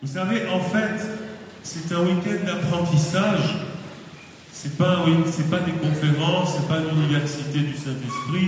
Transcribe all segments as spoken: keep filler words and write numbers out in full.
Vous savez, en fait, c'est un week-end d'apprentissage. C'est pas, un week- c'est pas des conférences, c'est pas l'université du Saint-Esprit.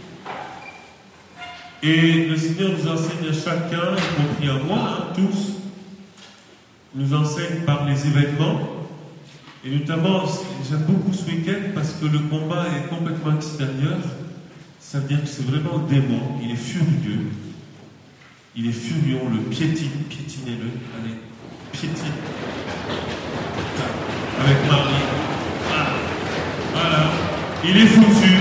Et le Seigneur nous enseigne à chacun, y compris à moi, hein, tous, nous enseigne par les événements. Et notamment, j'aime beaucoup ce week-end parce que le combat est complètement extérieur. Ça veut dire que c'est vraiment le démon, il est furieux. Il est furieux, on le piétine, piétinez-le, allez, piétine. Avec Marie. Ah, voilà, il est foutu.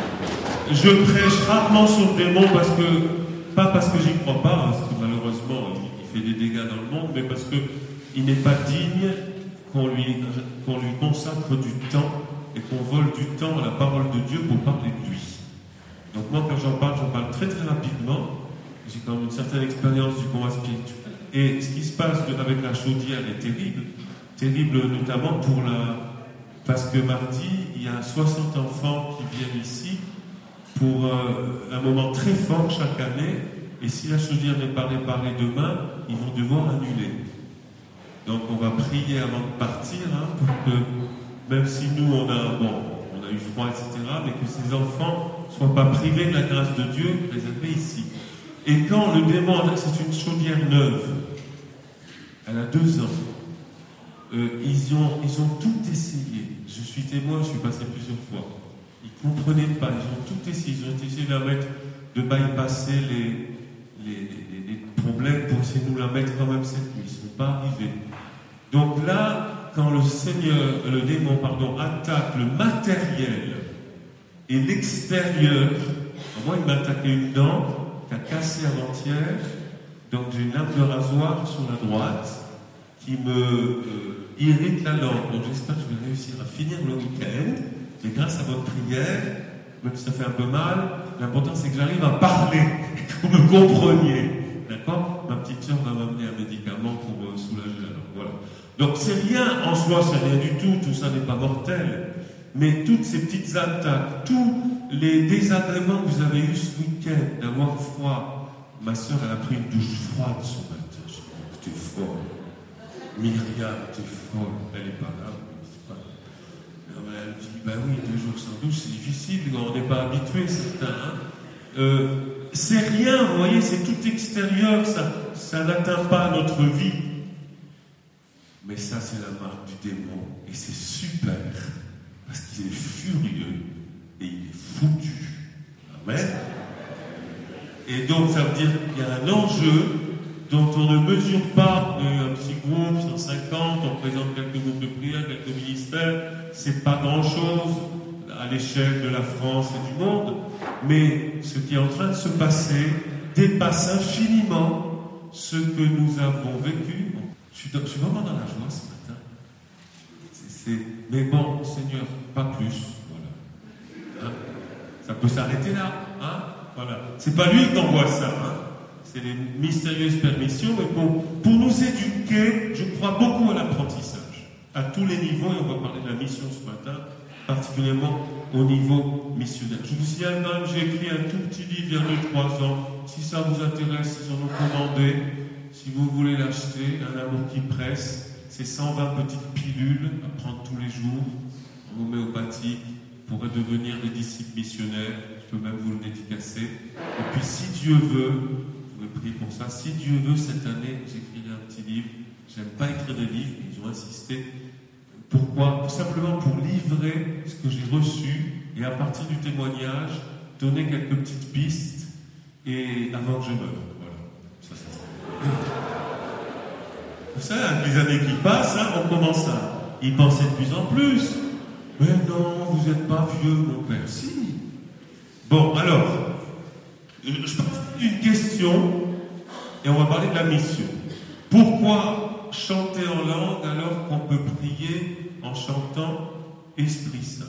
Je prêche rarement sur le démon parce que, pas parce que j'y crois pas, parce que malheureusement il, il fait des dégâts dans le monde, mais parce qu'il n'est pas digne qu'on lui, qu'on lui consacre du temps et qu'on vole du temps à la parole de Dieu pour parler de lui. Donc moi quand j'en parle, j'en parle très très rapidement. J'ai quand même une certaine expérience du combat spirituel. Et ce qui se passe de, avec la chaudière est terrible. Terrible notamment pour la... Parce que mardi, il y a soixante enfants qui viennent ici pour euh, un moment très fort chaque année. Et si la chaudière n'est pas réparée demain, ils vont devoir annuler. Donc on va prier avant de partir, hein, pour que, même si nous on a, bon, on a eu froid, et cetera, mais que ces enfants ne soient pas privés de la grâce de Dieu réservée ici. Et quand le démon, c'est une chaudière neuve, elle a deux ans, euh, ils, ont, ils ont tout essayé. Je suis témoin, je suis passé plusieurs fois. Ils ne comprenaient pas, ils ont tout essayé. Ils ont essayé de la mettre, de bypasser les, les, les, les problèmes pour essayer de nous la mettre quand même cette nuit. Ils ne sont pas arrivés. Donc là, quand le Seigneur, le démon, pardon, attaque le matériel et l'extérieur, moi il m'a attaqué une dent, qui a cassé avant-hier, donc j'ai une lame de rasoir sur la droite qui me euh, irrite la langue. Donc j'espère que je vais réussir à finir le week-end, et grâce à votre prière, même si ça fait un peu mal, l'important c'est que j'arrive à parler, que vous me compreniez. D'accord? Ma petite soeur va m'amener un médicament pour euh, soulager la langue. Voilà. Donc c'est rien en soi, c'est rien du tout, tout ça n'est pas mortel. Mais toutes ces petites attaques, tous les désagréments que vous avez eus ce week-end, d'avoir froid. Ma soeur, elle a pris une douche froide ce matin. Je dis, t'es folle. Myriam, t'es folle. Elle n'est pas là. Elle me dit, ben oui, deux jours sans douche, c'est difficile, on n'est pas habitué, certains. Hein. Euh, c'est rien, vous voyez, c'est tout extérieur, ça, ça n'atteint pas notre vie. Mais ça, c'est la marque du démon. Et c'est super. Parce qu'il est furieux et il est foutu. Amen. Et donc ça veut dire qu'il y a un enjeu dont on ne mesure pas. On a eu un petit groupe, cent cinquante, on présente quelques groupes de prière, quelques ministères. C'est pas grand-chose à l'échelle de la France et du monde. Mais ce qui est en train de se passer dépasse infiniment ce que nous avons vécu. Je suis, dans, je suis vraiment dans la joie ce matin. C'est, c'est, mais bon, Seigneur, pas plus. Voilà. Hein? Ça peut s'arrêter là. Hein? Voilà. C'est pas lui qui envoie ça. Hein? C'est les mystérieuses permissions. Mais pour, pour nous éduquer, je crois beaucoup à l'apprentissage. À tous les niveaux, et on va parler de la mission ce matin, particulièrement au niveau missionnaire. Je vous signale même, j'ai écrit un tout petit livre il y a deux trois ans. Si ça vous intéresse, ils en ont commandé. Si vous voulez l'acheter, Un amour qui presse, c'est cent vingt petites pilules à prendre tous les jours, en homéopathie, pour devenir des disciples missionnaires. Je peux même vous le dédicacer. Et puis, si Dieu veut, vous pouvez prier pour ça, si Dieu veut, cette année, j'écrirai un petit livre. J'aime pas écrire des livres, mais ils ont insisté. Pourquoi? Tout simplement pour livrer ce que j'ai reçu et à partir du témoignage, donner quelques petites pistes et avant que je meure. Voilà. Ça, c'est ça. Vous savez, avec les années qui passent, hein, on commence à y penser de plus en plus. Mais non, vous n'êtes pas vieux, mon père. Si. Bon, alors, je parle d'une question et on va parler de la mission. Pourquoi chanter en langue alors qu'on peut prier en chantant Esprit Saint?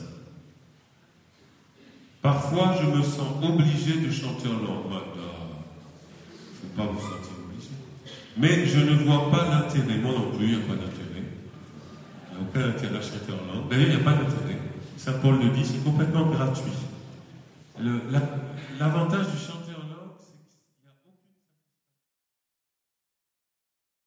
Parfois, je me sens obligé de chanter en langue. Il ne faut pas vous sentir obligé. Mais je ne vois pas l'intérêt. Moi non plus, il n'y a pas d'intérêt. Il n'y a aucun intérêt à chanter en langue. D'ailleurs, il n'y a pas d'intérêt. Saint Paul le dit, c'est complètement gratuit. Le, la, l'avantage du chant